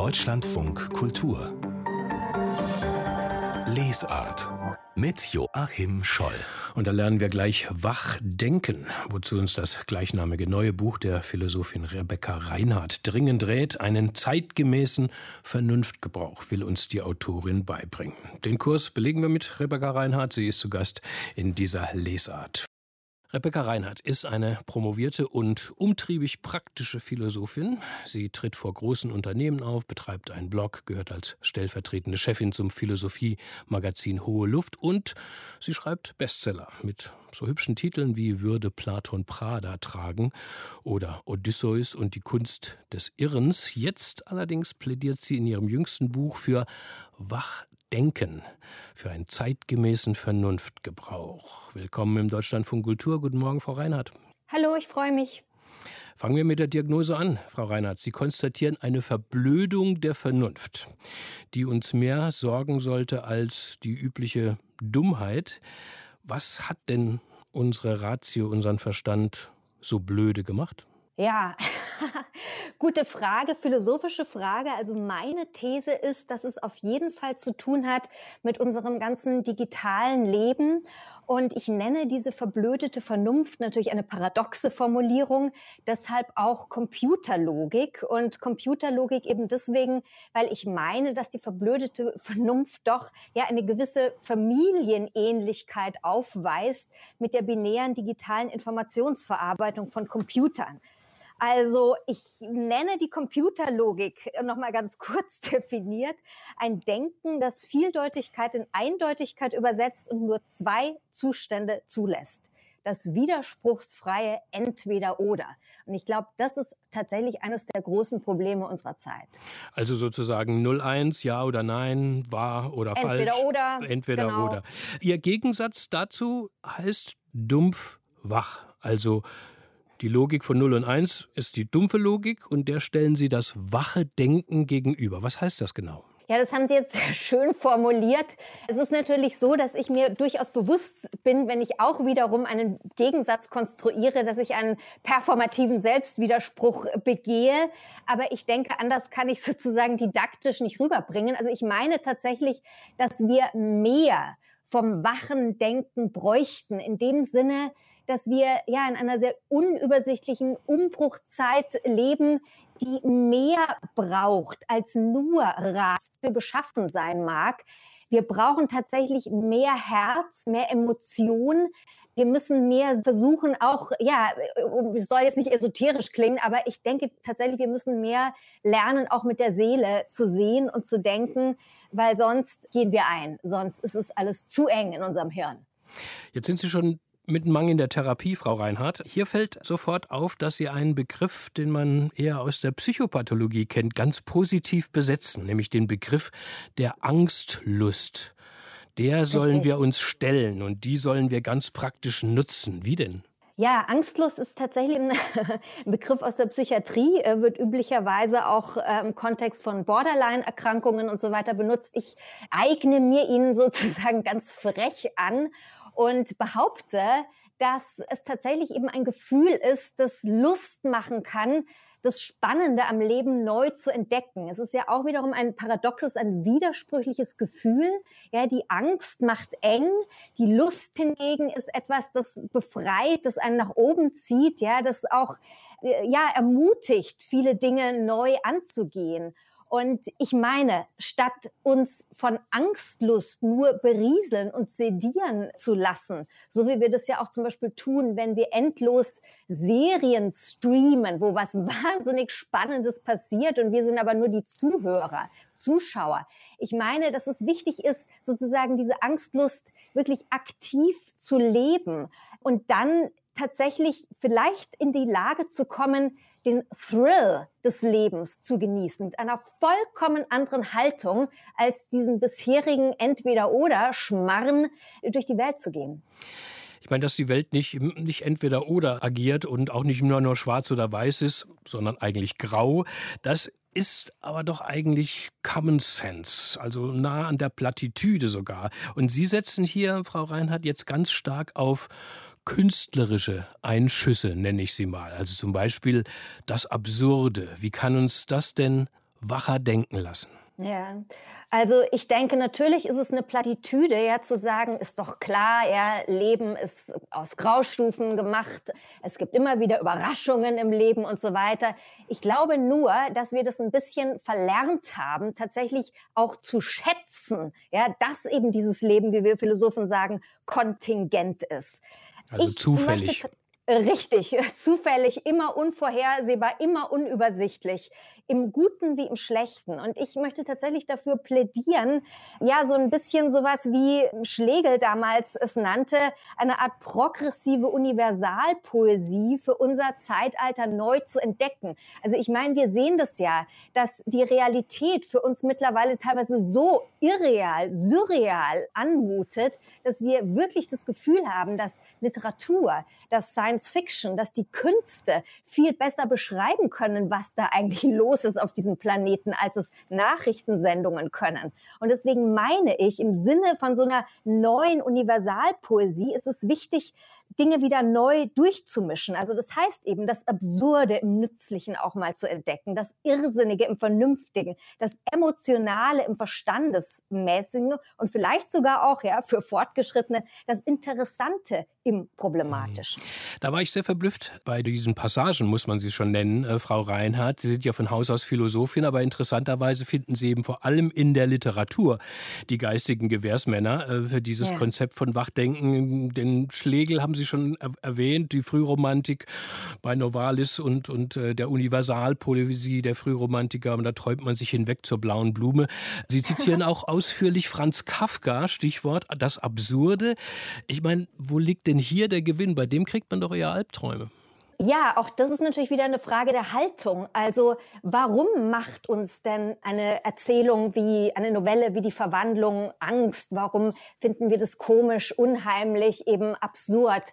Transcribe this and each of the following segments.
Deutschlandfunk Kultur Lesart mit Joachim Scholl. Und da lernen wir gleich Wachdenken, wozu uns das gleichnamige neue Buch der Philosophin Rebecca Reinhardt dringend rät. Einen zeitgemäßen Vernunftgebrauch will uns die Autorin beibringen. Den Kurs belegen wir mit Rebecca Reinhardt. Sie ist zu Gast in dieser Lesart. Rebecca Reinhardt ist eine promovierte und umtriebig praktische Philosophin. Sie tritt vor großen Unternehmen auf, betreibt einen Blog, gehört als stellvertretende Chefin zum Philosophie-Magazin Hohe Luft und sie schreibt Bestseller mit so hübschen Titeln wie Würde Platon Prada tragen oder Odysseus und die Kunst des Irrens. Jetzt allerdings plädiert sie in ihrem jüngsten Buch für Wachdenken, für einen zeitgemäßen Vernunftgebrauch. Willkommen im Deutschlandfunk Kultur. Guten Morgen, Frau Reinhardt. Hallo, ich freue mich. Fangen wir mit der Diagnose an, Frau Reinhardt. Sie konstatieren eine Verblödung der Vernunft, die uns mehr sorgen sollte als die übliche Dummheit. Was hat denn unsere Ratio, unseren Verstand so blöde gemacht? Ja, gute Frage, philosophische Frage. Also meine These ist, dass es auf jeden Fall zu tun hat mit unserem ganzen digitalen Leben. Und ich nenne diese verblödete Vernunft natürlich eine paradoxe Formulierung, deshalb auch Computerlogik. Und Computerlogik eben deswegen, weil ich meine, dass die verblödete Vernunft doch ja eine gewisse Familienähnlichkeit aufweist mit der binären digitalen Informationsverarbeitung von Computern. Also ich nenne die Computerlogik nochmal ganz kurz definiert, ein Denken, das Vieldeutigkeit in Eindeutigkeit übersetzt und nur zwei Zustände zulässt. Das widerspruchsfreie Entweder-Oder. Und ich glaube, das ist tatsächlich eines der großen Probleme unserer Zeit. Also sozusagen 0-1, ja oder nein, wahr oder falsch. Entweder-Oder. Entweder genau. oder. Ihr Gegensatz dazu heißt dumpf-wach. Also die Logik von 0 und 1 ist die dumpfe Logik und der stellen Sie das wache Denken gegenüber. Was heißt das genau? Ja, das haben Sie jetzt sehr schön formuliert. Es ist natürlich so, dass ich mir durchaus bewusst bin, wenn ich auch wiederum einen Gegensatz konstruiere, dass ich einen performativen Selbstwiderspruch begehe. Aber ich denke, anders kann ich sozusagen didaktisch nicht rüberbringen. Also ich meine tatsächlich, dass wir mehr vom wachen Denken bräuchten, in dem Sinne, dass wir ja in einer sehr unübersichtlichen Umbruchzeit leben, die mehr braucht, als nur Ratio beschaffen sein mag. Wir brauchen tatsächlich mehr Herz, mehr Emotion. Wir müssen mehr versuchen, auch, ja, es soll jetzt nicht esoterisch klingen, aber ich denke tatsächlich, wir müssen mehr lernen, auch mit der Seele zu sehen und zu denken, weil sonst gehen wir ein. Sonst ist es alles zu eng in unserem Hirn. Jetzt sind Sie schon mittenlang in der Therapie, Frau Reinhardt. Hier fällt sofort auf, dass Sie einen Begriff, den man eher aus der Psychopathologie kennt, ganz positiv besetzen, nämlich den Begriff der Angstlust. Der sollen wir uns stellen und die sollen wir ganz praktisch nutzen. Wie denn? Ja, Angstlust ist tatsächlich ein Begriff aus der Psychiatrie, wird üblicherweise auch im Kontext von Borderline-Erkrankungen und so weiter benutzt. Ich eigne mir ihn sozusagen ganz frech an und behaupte, dass es tatsächlich eben ein Gefühl ist, das Lust machen kann, das Spannende am Leben neu zu entdecken. Es ist ja auch wiederum ein paradoxes, ein widersprüchliches Gefühl. Ja, die Angst macht eng, die Lust hingegen ist etwas, das befreit, das einen nach oben zieht, ja, das auch ja ermutigt, viele Dinge neu anzugehen. Und ich meine, statt uns von Angstlust nur berieseln und sedieren zu lassen, so wie wir das ja auch zum Beispiel tun, wenn wir endlos Serien streamen, wo was wahnsinnig Spannendes passiert und wir sind aber nur die Zuhörer, Zuschauer. Ich meine, dass es wichtig ist, sozusagen diese Angstlust wirklich aktiv zu leben und dann tatsächlich vielleicht in die Lage zu kommen, den Thrill des Lebens zu genießen, mit einer vollkommen anderen Haltung als diesen bisherigen Entweder-oder-Schmarren durch die Welt zu gehen. Ich meine, dass die Welt nicht entweder oder agiert und auch nicht nur schwarz oder weiß ist, sondern eigentlich grau, das ist aber doch eigentlich Common Sense, also nah an der Plattitüde sogar. Und Sie setzen hier, Frau Reinhardt, jetzt ganz stark auf künstlerische Einschüsse, nenne ich sie mal. Also zum Beispiel das Absurde. Wie kann uns das denn wacher denken lassen? Ja, also ich denke, natürlich ist es eine Plattitüde, ja, zu sagen, ist doch klar, ja, Leben ist aus Graustufen gemacht. Es gibt immer wieder Überraschungen im Leben und so weiter. Ich glaube nur, dass wir das ein bisschen verlernt haben, tatsächlich auch zu schätzen, ja, dass eben dieses Leben, wie wir Philosophen sagen, kontingent ist. Also Ich zufällig. Richtig, zufällig, immer unvorhersehbar, immer unübersichtlich, im Guten wie im Schlechten. Und ich möchte tatsächlich dafür plädieren, ja, so ein bisschen sowas wie Schlegel damals es nannte, eine Art progressive Universalpoesie für unser Zeitalter neu zu entdecken. Also ich meine, wir sehen das ja, dass die Realität für uns mittlerweile teilweise so irreal, surreal anmutet, dass wir wirklich das Gefühl haben, dass Literatur, dass Science Fiction, dass die Künste viel besser beschreiben können, was da eigentlich los ist auf diesem Planeten, als es Nachrichtensendungen können. Und deswegen meine ich, im Sinne von so einer neuen Universalpoesie ist es wichtig, Dinge wieder neu durchzumischen. Also das heißt eben, das Absurde im Nützlichen auch mal zu entdecken, das Irrsinnige im Vernünftigen, das Emotionale im Verstandesmäßigen und vielleicht sogar auch, ja, für Fortgeschrittene, das Interessante im Problematischen. Da war ich sehr verblüfft bei diesen Passagen, muss man sie schon nennen, Frau Reinhardt. Sie sind ja von Haus aus Philosophin, aber interessanterweise finden Sie eben vor allem in der Literatur die geistigen Gewährsmänner für dieses Konzept von Wachdenken. Den Schlegel haben Sie schon erwähnt, die Frühromantik bei Novalis und der Universalpoesie der Frühromantiker. Und da träumt man sich hinweg zur blauen Blume. Sie zitieren auch ausführlich Franz Kafka, Stichwort das Absurde. Ich meine, wo liegt denn hier der Gewinn? Bei dem kriegt man doch eher Albträume. Ja, auch das ist natürlich wieder eine Frage der Haltung. Also warum macht uns denn eine Erzählung wie eine Novelle wie die Verwandlung Angst? Warum finden wir das komisch, unheimlich, eben absurd?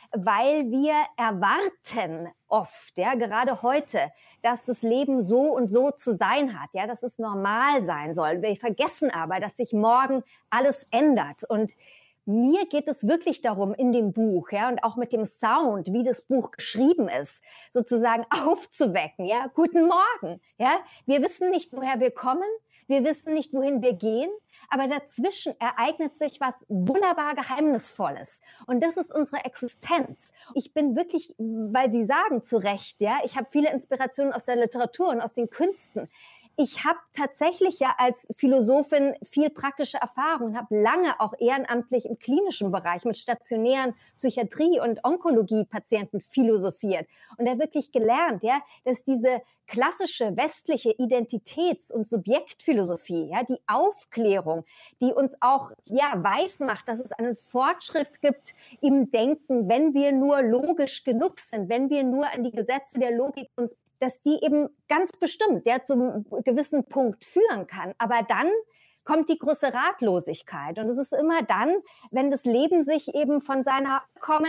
Weil wir erwarten oft, ja, gerade heute, dass das Leben so und so zu sein hat, ja, dass es normal sein soll. Wir vergessen aber, dass sich morgen alles ändert. Und mir geht es wirklich darum, in dem Buch, ja, und auch mit dem Sound, wie das Buch geschrieben ist, sozusagen aufzuwecken, ja, guten Morgen, ja. Wir wissen nicht, woher wir kommen, wir wissen nicht, wohin wir gehen, aber dazwischen ereignet sich was wunderbar Geheimnisvolles. Und das ist unsere Existenz. Ich bin wirklich, weil Sie sagen zu Recht, ja, ich habe viele Inspirationen aus der Literatur und aus den Künsten. Ich habe tatsächlich ja als Philosophin viel praktische Erfahrung und habe lange auch ehrenamtlich im klinischen Bereich mit stationären Psychiatrie- und Onkologie-Patienten philosophiert und da wirklich gelernt, ja, dass diese klassische westliche Identitäts- und Subjektphilosophie, ja, die Aufklärung, die uns auch, ja, weismacht, dass es einen Fortschritt gibt im Denken, wenn wir nur logisch genug sind, wenn wir nur an die Gesetze der Logik uns, dass die eben ganz bestimmt, ja, zum gewissen Punkt führen kann. Aber dann kommt die große Ratlosigkeit. Und es ist immer dann, wenn das Leben sich eben von seiner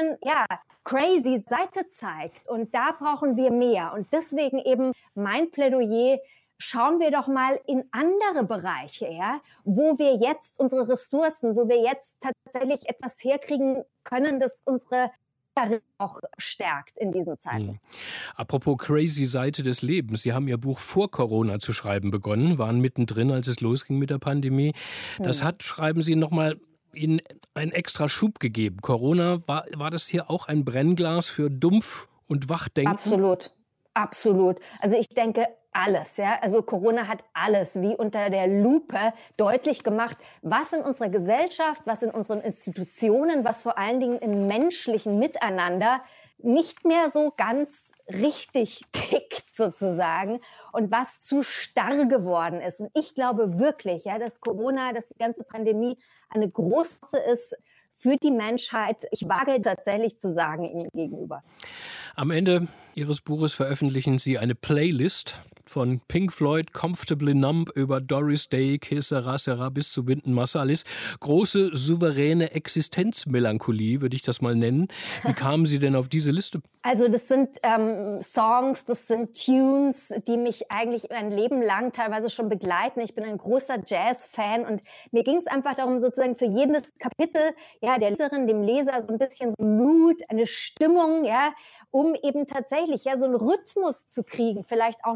crazy Seite zeigt. Und da brauchen wir mehr. Und deswegen eben mein Plädoyer, schauen wir doch mal in andere Bereiche, ja, wo wir jetzt unsere Ressourcen, wo wir jetzt tatsächlich etwas herkriegen können, das unsere auch stärkt in diesen Zeiten. Apropos crazy Seite des Lebens. Sie haben Ihr Buch vor Corona zu schreiben begonnen, waren mittendrin, als es losging mit der Pandemie. Das hat, schreiben Sie, nochmal Ihnen einen extra Schub gegeben. Corona, war das hier auch ein Brennglas für Dumpf- und Wachdenken? Absolut, absolut. Also ich denke, alles, ja. Also Corona hat alles wie unter der Lupe deutlich gemacht, was in unserer Gesellschaft, was in unseren Institutionen, was vor allen Dingen im menschlichen Miteinander nicht mehr so ganz richtig tickt sozusagen und was zu starr geworden ist. Und ich glaube wirklich, ja, dass Corona, dass die ganze Pandemie eine große ist für die Menschheit. Ich wage tatsächlich zu sagen ihm gegenüber. Am Ende Ihres Buches veröffentlichen Sie eine Playlist von Pink Floyd, Comfortably Numb über Doris Day, Que Sera Sera bis zu Wynton Marsalis. Große, souveräne Existenzmelancholie, würde ich das mal nennen. Wie kamen Sie denn auf diese Liste? Also das sind Songs, das sind Tunes, die mich eigentlich ein Leben lang teilweise schon begleiten. Ich bin ein großer Jazz-Fan und mir ging es einfach darum, sozusagen für jedes Kapitel, ja, der Leserin, dem Leser so ein bisschen so Mood, eine Stimmung, ja, um eben tatsächlich ja so einen Rhythmus zu kriegen, vielleicht auch noch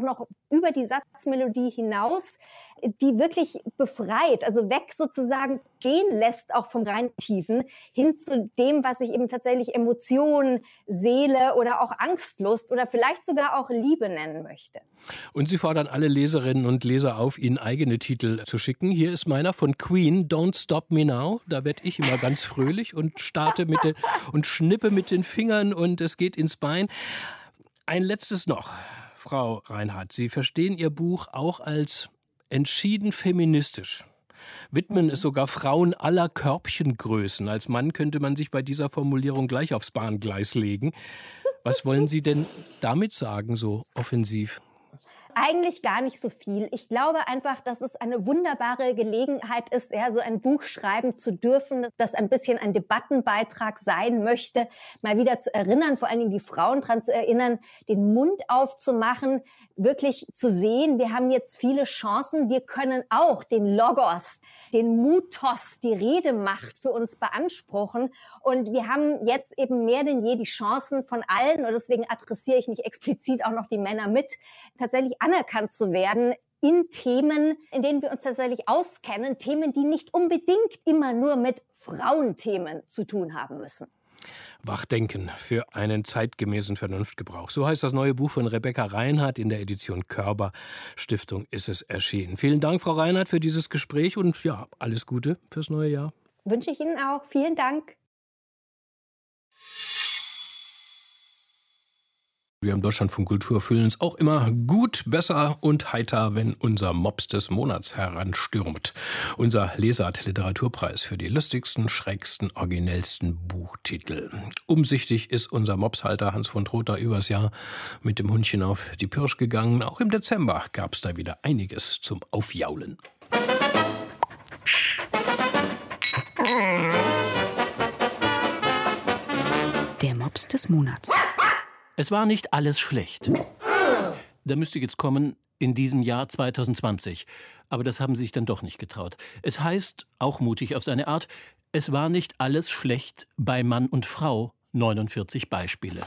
über die Satzmelodie hinaus, die wirklich befreit, also weg sozusagen gehen lässt, auch vom rein Tiefen, hin zu dem, was ich eben tatsächlich Emotion, Seele oder auch Angstlust oder vielleicht sogar auch Liebe nennen möchte. Und Sie fordern alle Leserinnen und Leser auf, Ihnen eigene Titel zu schicken. Hier ist meiner von Queen, Don't Stop Me Now. Da werde ich immer ganz fröhlich und und schnippe mit den Fingern und es geht ins Bein. Ein letztes noch, Frau Reinhardt. Sie verstehen Ihr Buch auch als entschieden feministisch. Widmen es sogar Frauen aller Körbchengrößen. Als Mann könnte man sich bei dieser Formulierung gleich aufs Bahngleis legen. Was wollen Sie denn damit sagen, so offensiv? Eigentlich gar nicht so viel. Ich glaube einfach, dass es eine wunderbare Gelegenheit ist, so ein Buch schreiben zu dürfen, das ein bisschen ein Debattenbeitrag sein möchte, mal wieder zu erinnern, vor allen Dingen die Frauen daran zu erinnern, den Mund aufzumachen, wirklich zu sehen, wir haben jetzt viele Chancen, wir können auch den Logos, den Mutos, die Redemacht für uns beanspruchen und wir haben jetzt eben mehr denn je die Chancen von allen und deswegen adressiere ich nicht explizit auch noch die Männer mit, tatsächlich anerkannt zu werden in Themen, in denen wir uns tatsächlich auskennen, Themen, die nicht unbedingt immer nur mit Frauenthemen zu tun haben müssen. Wachdenken für einen zeitgemäßen Vernunftgebrauch. So heißt das neue Buch von Rebecca Reinhardt. In der Edition Körber Stiftung ist es erschienen. Vielen Dank, Frau Reinhardt, für dieses Gespräch und ja, alles Gute fürs neue Jahr. Wünsche ich Ihnen auch. Vielen Dank. Wir im Deutschlandfunk Kultur fühlen uns auch immer gut, besser und heiter, wenn unser Mops des Monats heranstürmt. Unser Lesart Literaturpreis für die lustigsten, schrägsten, originellsten Buchtitel. Umsichtig ist unser Mopshalter Hans von Trotha übers Jahr mit dem Hundchen auf die Pirsch gegangen. Auch im Dezember gab es da wieder einiges zum Aufjaulen. Der Mops des Monats. Es war nicht alles schlecht. Da müsste jetzt kommen, in diesem Jahr 2020. Aber das haben sie sich dann doch nicht getraut. Es heißt, auch mutig auf seine Art, es war nicht alles schlecht bei Mann und Frau. 49 Beispiele.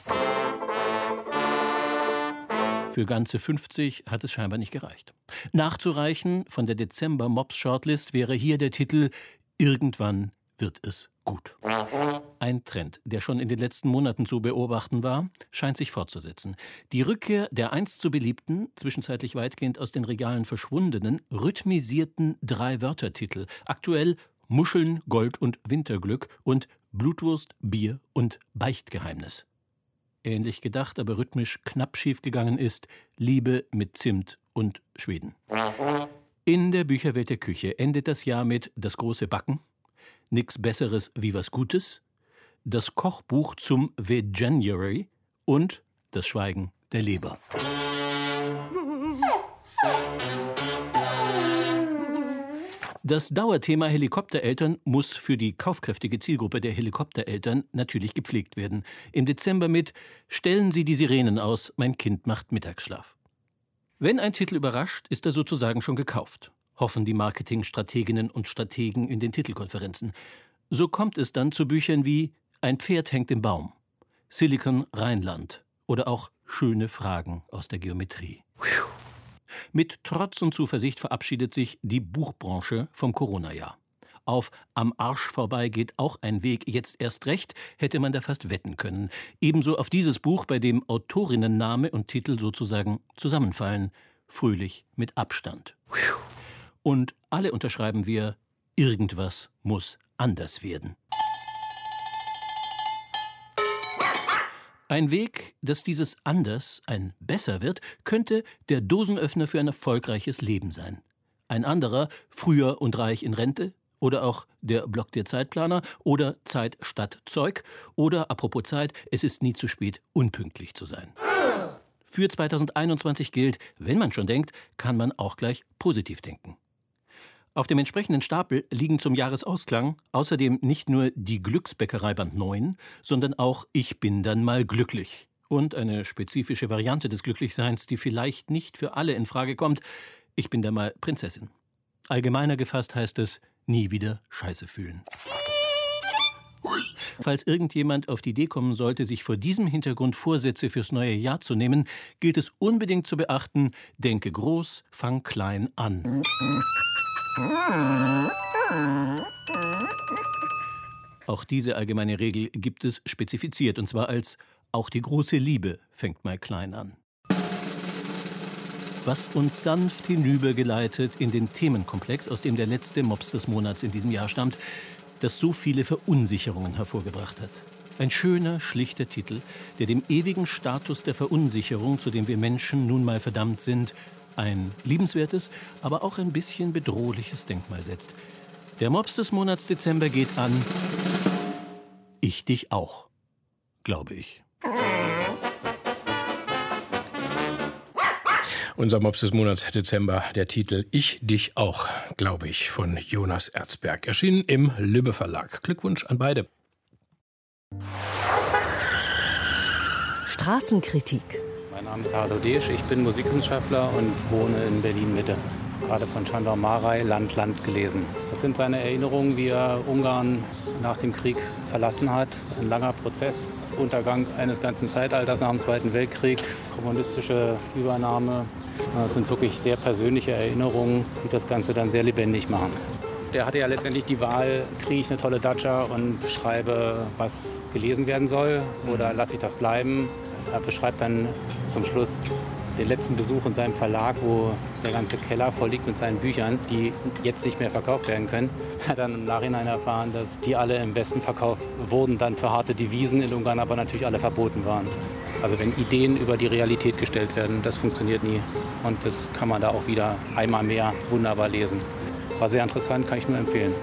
Für ganze 50 hat es scheinbar nicht gereicht. Nachzureichen von der Dezember-Mops-Shortlist wäre hier der Titel Irgendwann wird es gut. Ein Trend, der schon in den letzten Monaten zu beobachten war, scheint sich fortzusetzen. Die Rückkehr der einst so beliebten, zwischenzeitlich weitgehend aus den Regalen verschwundenen, rhythmisierten 3-Wörter-Titel. Aktuell Muscheln, Gold und Winterglück und Blutwurst, Bier und Beichtgeheimnis. Ähnlich gedacht, aber rhythmisch knapp schiefgegangen ist Liebe mit Zimt und Schweden. In der Bücherwelt der Küche endet das Jahr mit Das große Backen, Nix Besseres wie was Gutes, das Kochbuch zum Veganuary und das Schweigen der Leber. Das Dauerthema Helikoptereltern muss für die kaufkräftige Zielgruppe der Helikoptereltern natürlich gepflegt werden. Im Dezember mit Stellen Sie die Sirenen aus, mein Kind macht Mittagsschlaf. Wenn ein Titel überrascht, ist er sozusagen schon gekauft, hoffen die Marketingstrateginnen und Strategen in den Titelkonferenzen. So kommt es dann zu Büchern wie Ein Pferd hängt im Baum, Silicon Rheinland oder auch Schöne Fragen aus der Geometrie. Mit Trotz und Zuversicht verabschiedet sich die Buchbranche vom Corona-Jahr. Auf Am Arsch vorbei geht auch ein Weg, jetzt erst recht, hätte man da fast wetten können. Ebenso auf dieses Buch, bei dem Autorinnenname und Titel sozusagen zusammenfallen. Fröhlich mit Abstand. Und alle unterschreiben wir, irgendwas muss anders werden. Ein Weg, dass dieses Anders ein Besser wird, könnte der Dosenöffner für ein erfolgreiches Leben sein. Ein anderer, Früher und reich in Rente, oder auch der Blog der Zeitplaner oder Zeit statt Zeug oder, apropos Zeit, es ist nie zu spät, unpünktlich zu sein. Für 2021 gilt, wenn man schon denkt, kann man auch gleich positiv denken. Auf dem entsprechenden Stapel liegen zum Jahresausklang außerdem nicht nur die Glücksbäckerei Band 9, sondern auch Ich bin dann mal glücklich. Und eine spezifische Variante des Glücklichseins, die vielleicht nicht für alle in Frage kommt, Ich bin dann mal Prinzessin. Allgemeiner gefasst heißt es, nie wieder Scheiße fühlen. Falls irgendjemand auf die Idee kommen sollte, sich vor diesem Hintergrund Vorsätze fürs neue Jahr zu nehmen, gilt es unbedingt zu beachten: Denke groß, fang klein an. Auch diese allgemeine Regel gibt es spezifiziert, und zwar als: Auch die große Liebe fängt mal klein an. Was uns sanft hinübergeleitet in den Themenkomplex, aus dem der letzte Mops des Monats in diesem Jahr stammt, das so viele Verunsicherungen hervorgebracht hat. Ein schöner, schlichter Titel, der dem ewigen Status der Verunsicherung, zu dem wir Menschen nun mal verdammt sind, ein liebenswertes, aber auch ein bisschen bedrohliches Denkmal setzt. Der Mops des Monats Dezember geht an: Ich dich auch, glaube ich. Unser Mops des Monats Dezember, der Titel Ich dich auch, glaube ich, von Jonas Erzberg. Erschienen im Lübbe Verlag. Glückwunsch an beide. Straßenkritik. Mein Name ist Hardo Desch, ich bin Musikwissenschaftler und wohne in Berlin-Mitte. Gerade von Sándor Márai, Land, Land gelesen. Das sind seine Erinnerungen, wie er Ungarn nach dem Krieg verlassen hat. Ein langer Prozess, Untergang eines ganzen Zeitalters nach dem Zweiten Weltkrieg, kommunistische Übernahme. Das sind wirklich sehr persönliche Erinnerungen, die das Ganze dann sehr lebendig machen. Der hatte ja letztendlich die Wahl: kriege ich eine tolle Datscha und schreibe, was gelesen werden soll, oder lasse ich das bleiben. Er beschreibt dann zum Schluss den letzten Besuch in seinem Verlag, wo der ganze Keller voll liegt mit seinen Büchern, die jetzt nicht mehr verkauft werden können. Er hat dann im Nachhinein erfahren, dass die alle im Westen verkauft wurden, dann für harte Devisen, in Ungarn aber natürlich alle verboten waren. Also wenn Ideen über die Realität gestellt werden, das funktioniert nie. Und das kann man da auch wieder einmal mehr wunderbar lesen. War sehr interessant, kann ich nur empfehlen.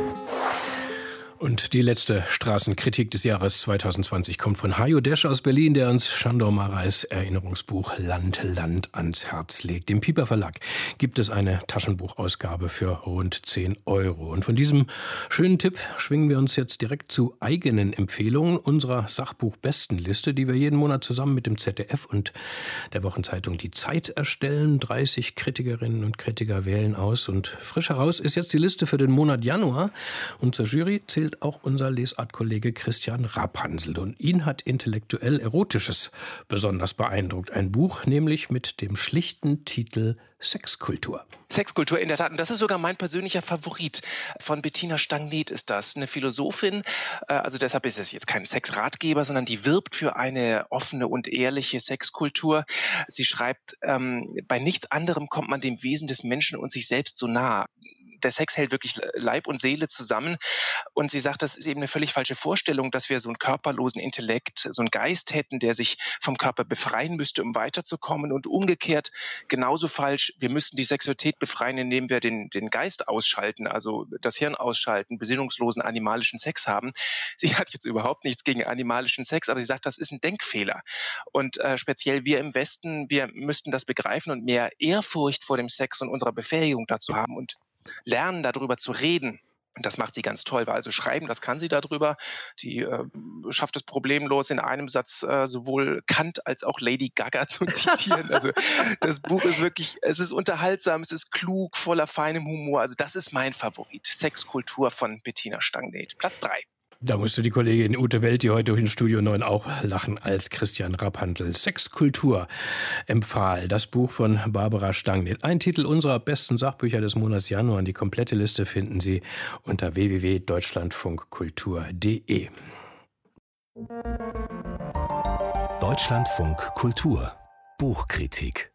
Und die letzte Straßenkritik des Jahres 2020 kommt von Hajo Desch aus Berlin, der uns Sándor Márais Erinnerungsbuch Land, Land ans Herz legt. Im Piper Verlag gibt es eine Taschenbuchausgabe für rund 10 €. Und von diesem schönen Tipp schwingen wir uns jetzt direkt zu eigenen Empfehlungen unserer Sachbuchbestenliste, die wir jeden Monat zusammen mit dem ZDF und der Wochenzeitung Die Zeit erstellen. 30 Kritikerinnen und Kritiker wählen aus. Und frisch heraus ist jetzt die Liste für den Monat Januar. Und zur Jury zählt auch unser Lesartkollege Christian Rapansel. Und ihn hat intellektuell Erotisches besonders beeindruckt. Ein Buch nämlich mit dem schlichten Titel Sexkultur. Sexkultur, in der Tat. Und das ist sogar mein persönlicher Favorit. Von Bettina Stanglet ist das. Eine Philosophin. Also deshalb ist es jetzt kein Sexratgeber, sondern die wirbt für eine offene und ehrliche Sexkultur. Sie schreibt, bei nichts anderem kommt man dem Wesen des Menschen und sich selbst so nah. Der Sex hält wirklich Leib und Seele zusammen. Und sie sagt, das ist eben eine völlig falsche Vorstellung, dass wir so einen körperlosen Intellekt, so einen Geist hätten, der sich vom Körper befreien müsste, um weiterzukommen. Und umgekehrt genauso falsch, wir müssten die Sexualität befreien, indem wir den Geist ausschalten, also das Hirn ausschalten, besinnungslosen animalischen Sex haben. Sie hat jetzt überhaupt nichts gegen animalischen Sex, aber sie sagt, das ist ein Denkfehler. Und speziell wir im Westen, wir müssten das begreifen und mehr Ehrfurcht vor dem Sex und unserer Befähigung dazu haben und lernen, darüber zu reden. Und das macht sie ganz toll, weil also schreiben, das kann sie darüber. Die schafft es problemlos, in einem Satz sowohl Kant als auch Lady Gaga zu zitieren. Also das Buch ist wirklich, es ist unterhaltsam, es ist klug, voller feinem Humor. Also das ist mein Favorit. Sexkultur von Bettina Stanglet. Platz 3. Da musste die Kollegin Ute Welt, die heute in Studio 9 auch lachen, als Christian Rapansel Sexkultur empfahl. Das Buch von Barbara Stanglet. Ein Titel unserer besten Sachbücher des Monats Januar. Die komplette Liste finden Sie unter www.deutschlandfunkkultur.de. Deutschlandfunk Kultur Buchkritik.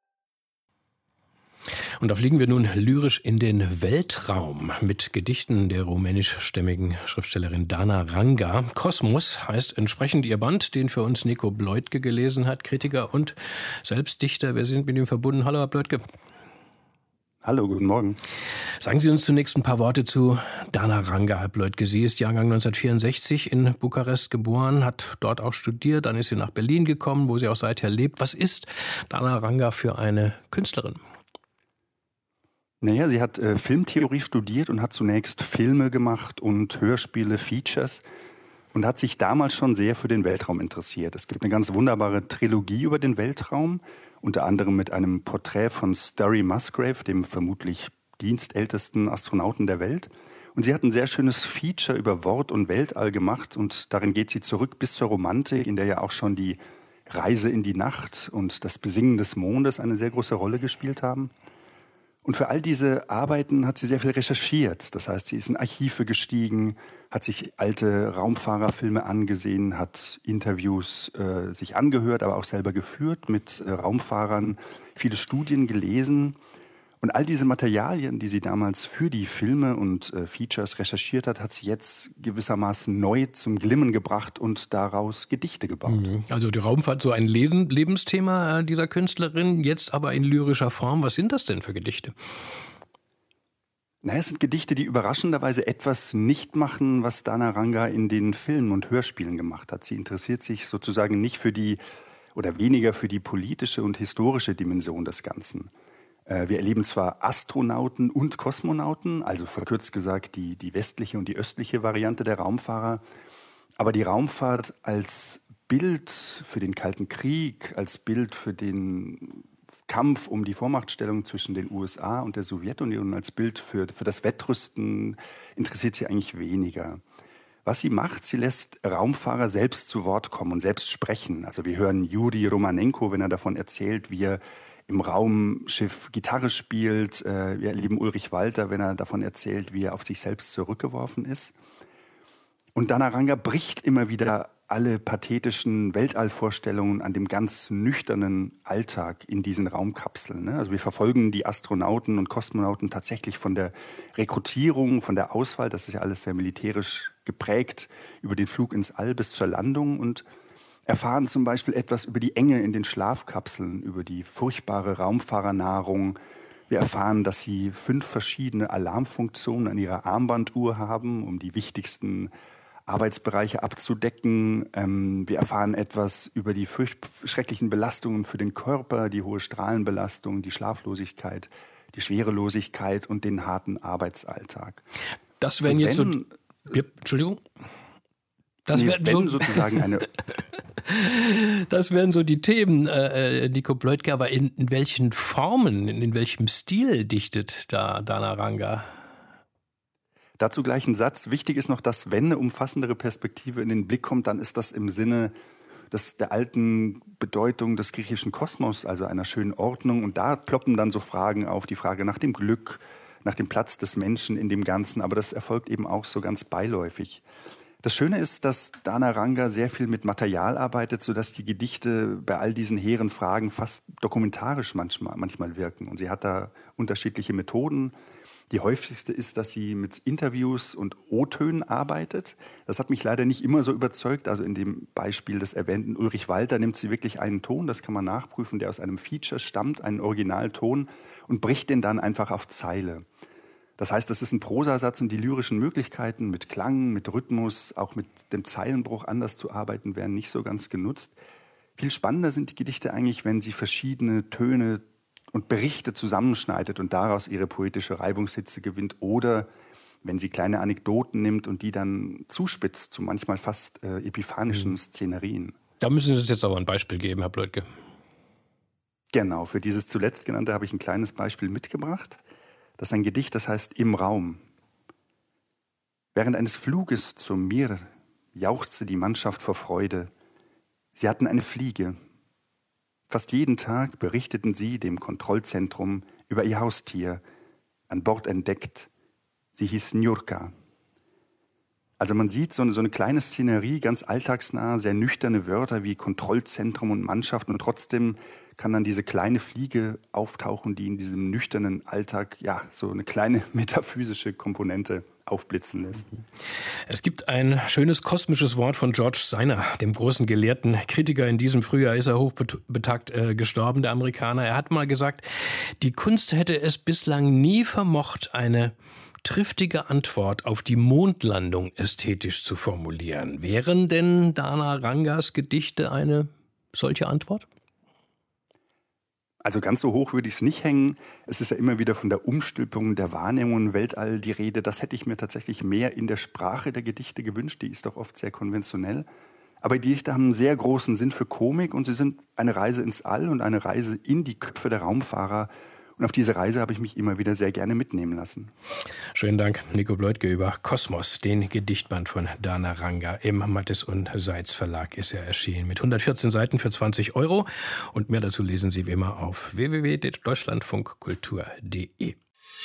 Und da fliegen wir nun lyrisch in den Weltraum mit Gedichten der rumänischstämmigen Schriftstellerin Dana Ranga. Kosmos heißt entsprechend ihr Band, den für uns Nico Bleutke gelesen hat, Kritiker und selbst Dichter. Wir sind mit ihm verbunden. Hallo, Herr Bleutke. Hallo, guten Morgen. Sagen Sie uns zunächst ein paar Worte zu Dana Ranga, Herr Bleutke. Sie ist Jahrgang 1964 in Bukarest geboren, hat dort auch studiert, dann ist sie nach Berlin gekommen, wo sie auch seither lebt. Was ist Dana Ranga für eine Künstlerin? Naja, sie hat Filmtheorie studiert und hat zunächst Filme gemacht und Hörspiele, Features und hat sich damals schon sehr für den Weltraum interessiert. Es gibt eine ganz wunderbare Trilogie über den Weltraum, unter anderem mit einem Porträt von Story Musgrave, dem vermutlich dienstältesten Astronauten der Welt. Und sie hat ein sehr schönes Feature über Wort und Weltall gemacht und darin geht sie zurück bis zur Romantik, in der ja auch schon die Reise in die Nacht und das Besingen des Mondes eine sehr große Rolle gespielt haben. Und für all diese Arbeiten hat sie sehr viel recherchiert. Das heißt, sie ist in Archive gestiegen, hat sich alte Raumfahrerfilme angesehen, hat Interviews sich angehört, aber auch selber geführt mit Raumfahrern, viele Studien gelesen. Und all diese Materialien, die sie damals für die Filme und Features recherchiert hat, hat sie jetzt gewissermaßen neu zum Glimmen gebracht und daraus Gedichte gebaut. Also die Raumfahrt, so ein Lebensthema dieser Künstlerin, jetzt aber in lyrischer Form. Was sind das denn für Gedichte? Es sind Gedichte, die überraschenderweise etwas nicht machen, was Dana Ranga in den Filmen und Hörspielen gemacht hat. Sie interessiert sich sozusagen nicht für die oder weniger für die politische und historische Dimension des Ganzen. Wir erleben zwar Astronauten und Kosmonauten, also verkürzt gesagt die westliche und die östliche Variante der Raumfahrer, aber die Raumfahrt als Bild für den Kalten Krieg, als Bild für den Kampf um die Vormachtstellung zwischen den USA und der Sowjetunion, als Bild für das Wettrüsten interessiert sie eigentlich weniger. Was sie macht, sie lässt Raumfahrer selbst zu Wort kommen und selbst sprechen. Also wir hören Juri Romanenko, wenn er davon erzählt, wie er im Raumschiff Gitarre spielt. Wir erleben Ulrich Walter, wenn er davon erzählt, wie er auf sich selbst zurückgeworfen ist. Und Dana Ranga bricht immer wieder alle pathetischen Weltallvorstellungen an dem ganz nüchternen Alltag in diesen Raumkapseln. Also wir verfolgen die Astronauten und Kosmonauten tatsächlich von der Rekrutierung, von der Auswahl, das ist ja alles sehr militärisch geprägt, über den Flug ins All bis zur Landung und erfahren zum Beispiel etwas über die Enge in den Schlafkapseln, über die furchtbare Raumfahrernahrung. Wir erfahren, dass sie 5 verschiedene Alarmfunktionen an ihrer Armbanduhr haben, um die wichtigsten Arbeitsbereiche abzudecken. Wir erfahren etwas über die schrecklichen Belastungen für den Körper, die hohe Strahlenbelastung, die Schlaflosigkeit, die Schwerelosigkeit und den harten Arbeitsalltag. Das wären jetzt so... Entschuldigung? Das wären sozusagen eine... Das wären so die Themen, Nico Pleutke, aber in welchen Formen, in welchem Stil dichtet da Dana Ranga? Dazu gleich ein Satz. Wichtig ist noch, dass wenn eine umfassendere Perspektive in den Blick kommt, dann ist das im Sinne der alten Bedeutung des griechischen Kosmos, also einer schönen Ordnung. Und da ploppen dann so Fragen auf, die Frage nach dem Glück, nach dem Platz des Menschen in dem Ganzen. Aber das erfolgt eben auch so ganz beiläufig. Das Schöne ist, dass Dana Ranga sehr viel mit Material arbeitet, sodass die Gedichte bei all diesen hehren Fragen fast dokumentarisch manchmal wirken. Und sie hat da unterschiedliche Methoden. Die häufigste ist, dass sie mit Interviews und O-Tönen arbeitet. Das hat mich leider nicht immer so überzeugt. Also in dem Beispiel des erwähnten Ulrich Walter nimmt sie wirklich einen Ton, das kann man nachprüfen, der aus einem Feature stammt, einen Originalton, und bricht den dann einfach auf Zeile. Das heißt, das ist ein Prosasatz und die lyrischen Möglichkeiten mit Klang, mit Rhythmus, auch mit dem Zeilenbruch anders zu arbeiten, werden nicht so ganz genutzt. Viel spannender sind die Gedichte eigentlich, wenn sie verschiedene Töne und Berichte zusammenschneidet und daraus ihre poetische Reibungshitze gewinnt, oder wenn sie kleine Anekdoten nimmt und die dann zuspitzt zu manchmal fast epiphanischen Szenerien. Da müssen Sie uns jetzt aber ein Beispiel geben, Herr Pleutke. Genau, für dieses zuletzt genannte habe ich ein kleines Beispiel mitgebracht. Das ist ein Gedicht, das heißt Im Raum. Während eines Fluges zum Mir jauchzte die Mannschaft vor Freude. Sie hatten eine Fliege. Fast jeden Tag berichteten sie dem Kontrollzentrum über ihr Haustier, an Bord entdeckt. Sie hieß Njurka. Also man sieht so eine kleine Szenerie, ganz alltagsnah, sehr nüchterne Wörter wie Kontrollzentrum und Mannschaft, und trotzdem kann dann diese kleine Fliege auftauchen, die in diesem nüchternen Alltag so eine kleine metaphysische Komponente aufblitzen lässt. Es gibt ein schönes kosmisches Wort von George Steiner, dem großen Gelehrten Kritiker. In diesem Frühjahr ist er hochbetagt gestorben, der Amerikaner. Er hat mal gesagt, die Kunst hätte es bislang nie vermocht, eine triftige Antwort auf die Mondlandung ästhetisch zu formulieren. Wären denn Dana Rangas Gedichte eine solche Antwort? Also ganz so hoch würde ich es nicht hängen. Es ist ja immer wieder von der Umstülpung der Wahrnehmung im Weltall die Rede. Das hätte ich mir tatsächlich mehr in der Sprache der Gedichte gewünscht. Die ist doch oft sehr konventionell. Aber die Gedichte haben einen sehr großen Sinn für Komik und sie sind eine Reise ins All und eine Reise in die Köpfe der Raumfahrer. Und auf diese Reise habe ich mich immer wieder sehr gerne mitnehmen lassen. Schönen Dank, Nico Bleutke, über Kosmos, den Gedichtband von Dana Ranga. Im Mattes und Seitz Verlag ist er erschienen. Mit 114 Seiten für 20 €. Und mehr dazu lesen Sie wie immer auf www.deutschlandfunkkultur.de.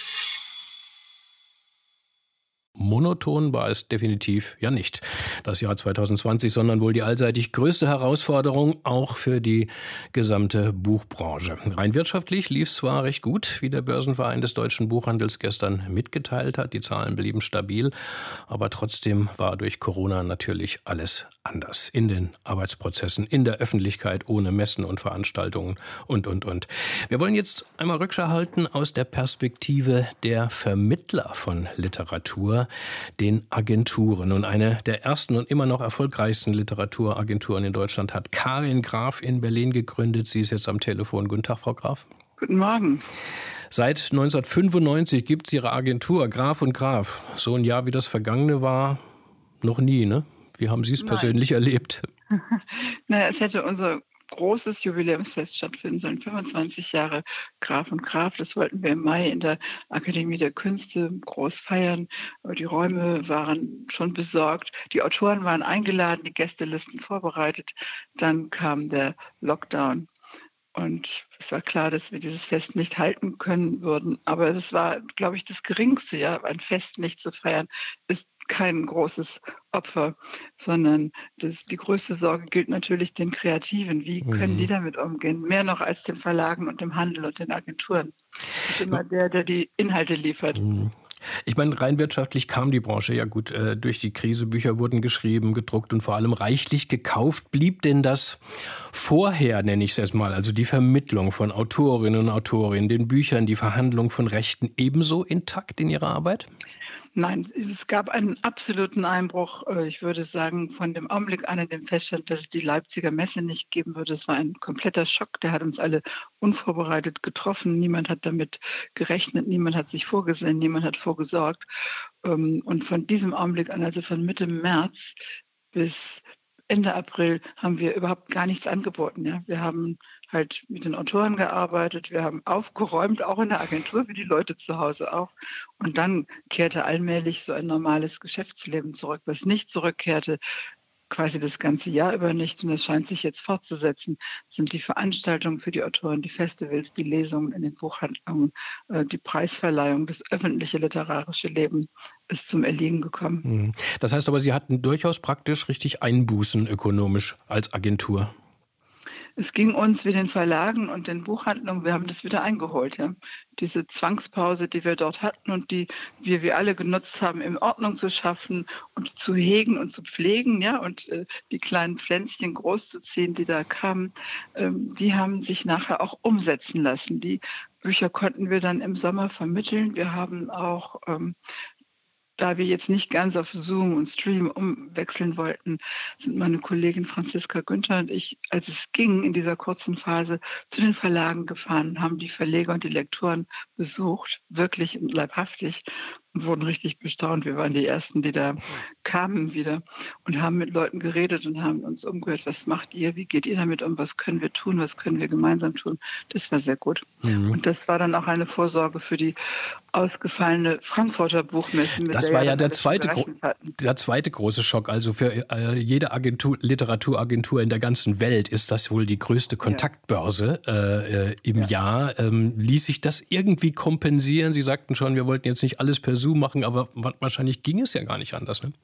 Monoton war es definitiv ja nicht, das Jahr 2020, sondern wohl die allseitig größte Herausforderung, auch für die gesamte Buchbranche. Rein wirtschaftlich lief es zwar recht gut, wie der Börsenverein des deutschen Buchhandels gestern mitgeteilt hat. Die Zahlen blieben stabil, aber trotzdem war durch Corona natürlich alles anders. In den Arbeitsprozessen, in der Öffentlichkeit, ohne Messen und Veranstaltungen und. Wir wollen jetzt einmal Rückschau halten aus der Perspektive der Vermittler von Literatur, den Agenturen. Und eine der ersten und immer noch erfolgreichsten Literaturagenturen in Deutschland hat Karin Graf in Berlin gegründet. Sie ist jetzt am Telefon. Guten Tag, Frau Graf. Guten Morgen. Seit 1995 gibt es Ihre Agentur Graf und Graf. So ein Jahr wie das vergangene war, noch nie, ne? Wie haben Sie es persönlich erlebt? Naja, es hätte unser großes Jubiläumsfest stattfinden sollen, 25 Jahre Graf und Graf. Das wollten wir im Mai in der Akademie der Künste groß feiern. Aber die Räume waren schon besorgt. Die Autoren waren eingeladen, die Gästelisten vorbereitet. Dann kam der Lockdown. Und es war klar, dass wir dieses Fest nicht halten können würden. Aber es war, glaube ich, das Geringste. Ja, ein Fest nicht zu feiern, ist kein großes Opfer, sondern die größte Sorge gilt natürlich den Kreativen. Wie können die damit umgehen? Mehr noch als den Verlagen und dem Handel und den Agenturen. Das ist immer der die Inhalte liefert. Ich meine, rein wirtschaftlich kam die Branche ja gut durch die Krise. Bücher wurden geschrieben, gedruckt und vor allem reichlich gekauft. Blieb denn das vorher, nenne ich es erstmal, also die Vermittlung von Autorinnen und Autoren, den Büchern, die Verhandlung von Rechten ebenso intakt in Ihrer Arbeit? Nein, es gab einen absoluten Einbruch, ich würde sagen, von dem Augenblick an, in dem feststand, dass es die Leipziger Messe nicht geben würde. Es war ein kompletter Schock, der hat uns alle unvorbereitet getroffen. Niemand hat damit gerechnet, niemand hat sich vorgesehen, niemand hat vorgesorgt. Und von diesem Augenblick an, also von Mitte März bis Ende April, haben wir überhaupt gar nichts angeboten. Ja? Wir haben halt mit den Autoren gearbeitet, wir haben aufgeräumt, auch in der Agentur, wie die Leute zu Hause auch. Und dann kehrte allmählich so ein normales Geschäftsleben zurück, was nicht zurückkehrte, quasi das ganze Jahr über nicht. Und das scheint sich jetzt fortzusetzen, sind die Veranstaltungen für die Autoren, die Festivals, die Lesungen in den Buchhandlungen, die Preisverleihung, das öffentliche literarische Leben ist zum Erliegen gekommen. Das heißt aber, Sie hatten durchaus praktisch richtig Einbußen ökonomisch als Agentur. Es ging uns wie den Verlagen und den Buchhandlungen, wir haben das wieder eingeholt. Ja. Diese Zwangspause, die wir dort hatten und die wir alle genutzt haben, in Ordnung zu schaffen und zu hegen und zu pflegen, ja, und die kleinen Pflänzchen großzuziehen, die da kamen, die haben sich nachher auch umsetzen lassen. Die Bücher konnten wir dann im Sommer vermitteln. Wir haben auch da wir jetzt nicht ganz auf Zoom und Stream umwechseln wollten, sind meine Kollegin Franziska Günther und ich, als es ging in dieser kurzen Phase, zu den Verlagen gefahren, haben die Verleger und die Lektoren besucht, wirklich leibhaftig, und wurden richtig bestaunt. Wir waren die Ersten, die da kamen wieder und haben mit Leuten geredet und haben uns umgehört, was macht ihr, wie geht ihr damit um, was können wir tun, was können wir gemeinsam tun. Das war sehr gut. Und das war dann auch eine Vorsorge für die ausgefallene Frankfurter Buchmesse. Das war ja der zweite große Schock. Also für jede Literaturagentur in der ganzen Welt ist das wohl die größte Kontaktbörse im Jahr. Ließ sich das irgendwie kompensieren? Sie sagten schon, wir wollten jetzt nicht alles per Zoom machen, aber wahrscheinlich ging es ja gar nicht anders, ne?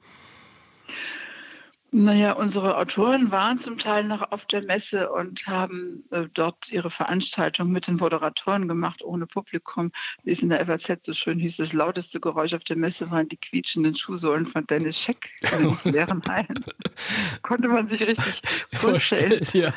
Naja, unsere Autoren waren zum Teil noch auf der Messe und haben dort ihre Veranstaltung mit den Moderatoren gemacht, ohne Publikum. Wie es in der FAZ so schön hieß, das lauteste Geräusch auf der Messe waren die quietschenden Schuhsohlen von Dennis Scheck in den leeren Hallen. Konnte man sich richtig vorstellen. Ja.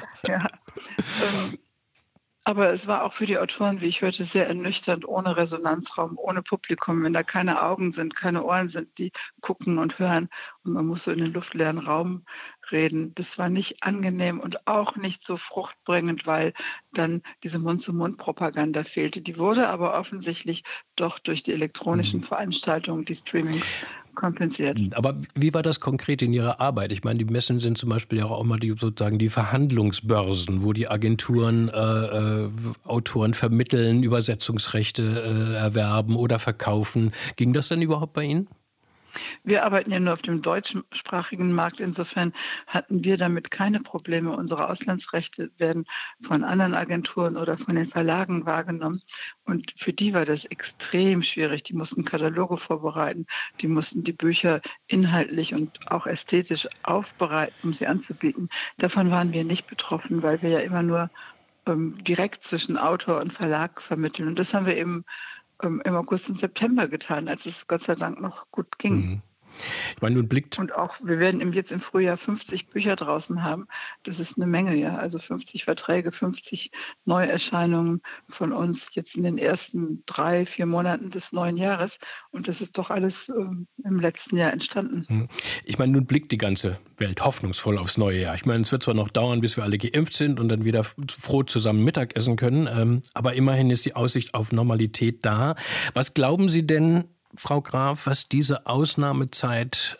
Aber es war auch für die Autoren, wie ich hörte, sehr ernüchternd, ohne Resonanzraum, ohne Publikum. Wenn da keine Augen sind, keine Ohren sind, die gucken und hören und man muss so in den luftleeren Raum reden. Das war nicht angenehm und auch nicht so fruchtbringend, weil dann diese Mund-zu-Mund-Propaganda fehlte. Die wurde aber offensichtlich doch durch die elektronischen Veranstaltungen, die Streamings, kompensiert. Aber wie war das konkret in Ihrer Arbeit? Ich meine, die Messen sind zum Beispiel ja auch immer die Verhandlungsbörsen, wo die Agenturen Autoren vermitteln, Übersetzungsrechte erwerben oder verkaufen. Ging das denn überhaupt bei Ihnen? Wir arbeiten ja nur auf dem deutschsprachigen Markt. Insofern hatten wir damit keine Probleme. Unsere Auslandsrechte werden von anderen Agenturen oder von den Verlagen wahrgenommen. Und für die war das extrem schwierig. Die mussten Kataloge vorbereiten. Die mussten die Bücher inhaltlich und auch ästhetisch aufbereiten, um sie anzubieten. Davon waren wir nicht betroffen, weil wir ja immer nur direkt zwischen Autor und Verlag vermitteln. Und das haben wir eben im August und September getan, als es Gott sei Dank noch gut ging. Mhm. Ich meine, nun blickt. Und auch, wir werden jetzt im Frühjahr 50 Bücher draußen haben. Das ist eine Menge, ja. Also 50 Verträge, 50 Neuerscheinungen von uns jetzt in den ersten 3-4 Monaten des neuen Jahres. Und das ist doch alles im letzten Jahr entstanden. Ich meine, nun blickt die ganze Welt hoffnungsvoll aufs neue Jahr. Ich meine, es wird zwar noch dauern, bis wir alle geimpft sind und dann wieder froh zusammen Mittag essen können. Aber immerhin ist die Aussicht auf Normalität da. Was glauben Sie denn, Frau Graf, was diese Ausnahmezeit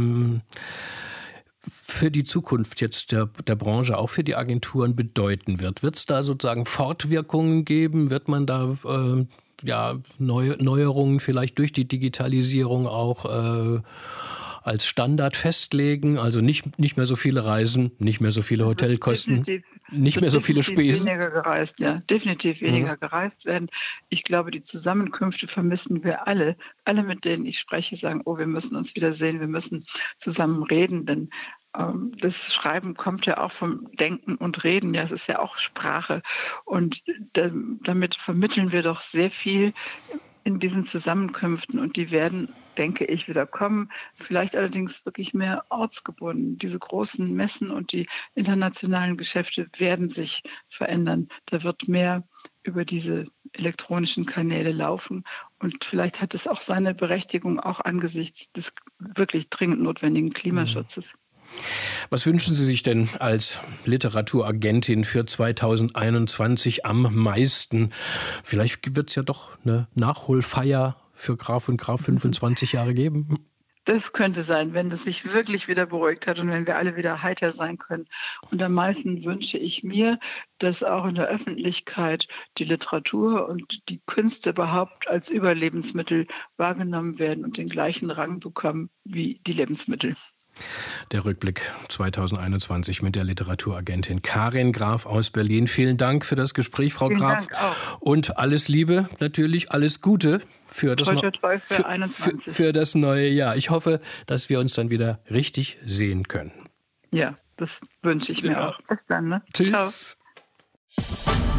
für die Zukunft jetzt der Branche, auch für die Agenturen bedeuten wird? Wird es da sozusagen Fortwirkungen geben? Wird man da Neuerungen vielleicht durch die Digitalisierung auch als Standard festlegen? Also nicht mehr so viele Reisen, nicht mehr so viele Hotelkosten, nicht mehr so viele Spesen. Definitiv weniger gereist werden. Ich glaube, die Zusammenkünfte vermissen wir alle. Alle, mit denen ich spreche, sagen, oh, wir müssen uns wiedersehen, wir müssen zusammen reden, denn das Schreiben kommt ja auch vom Denken und Reden, ja, es ist ja auch Sprache. Und damit vermitteln wir doch sehr viel in diesen Zusammenkünften und die werden, denke ich, wieder kommen. Vielleicht allerdings wirklich mehr ortsgebunden. Diese großen Messen und die internationalen Geschäfte werden sich verändern. Da wird mehr über diese elektronischen Kanäle laufen und vielleicht hat es auch seine Berechtigung, auch angesichts des wirklich dringend notwendigen Klimaschutzes. Was wünschen Sie sich denn als Literaturagentin für 2021 am meisten? Vielleicht wird es ja doch eine Nachholfeier für Graf und Graf 25 Jahre geben. Das könnte sein, wenn das sich wirklich wieder beruhigt hat und wenn wir alle wieder heiter sein können. Und am meisten wünsche ich mir, dass auch in der Öffentlichkeit die Literatur und die Künste überhaupt als Überlebensmittel wahrgenommen werden und den gleichen Rang bekommen wie die Lebensmittel. Der Rückblick 2021 mit der Literaturagentin Karin Graf aus Berlin. Vielen Dank für das Gespräch, Frau Graf. Dank auch. Und alles Liebe, natürlich alles Gute für das, für das neue Jahr. Ich hoffe, dass wir uns dann wieder richtig sehen können. Ja, das wünsche ich mir auch. Bis dann. Ne? Tschüss. Ciao.